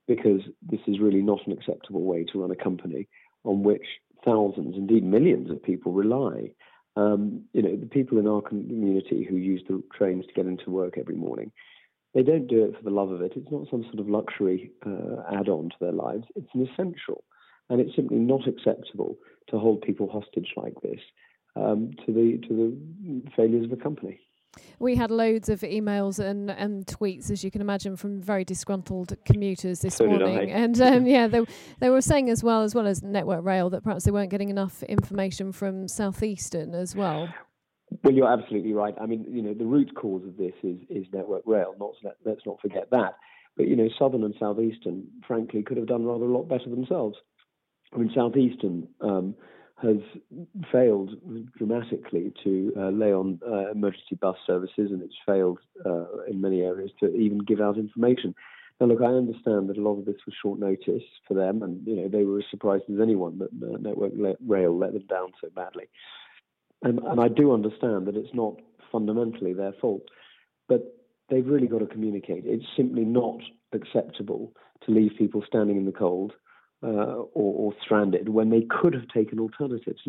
because this is really not an acceptable way to run a company on which thousands, indeed millions of people rely. The people in our community who use the trains to get into work every morning, they don't do it for the love of it. It's not some sort of luxury add-on to their lives. It's an essential. And it's simply not acceptable to hold people hostage like this to the failures of a company. We had loads of emails and tweets, as you can imagine, from very disgruntled commuters this morning. And they were saying as well as Network Rail that perhaps they weren't getting enough information from South Eastern as well. Well, you're absolutely right. I mean, the root cause of this is Network Rail. Let's not forget that. But, Southern and South Eastern, frankly, could have done rather a lot better themselves. I mean, South Eastern has failed dramatically to lay on emergency bus services, and it's failed in many areas to even give out information. Now, look, I understand that a lot of this was short notice for them, and they were as surprised as anyone that Network Rail let them down so badly. And I do understand that it's not fundamentally their fault, but they've really got to communicate. It's simply not acceptable to leave people standing in the cold or stranded when they could have taken alternatives.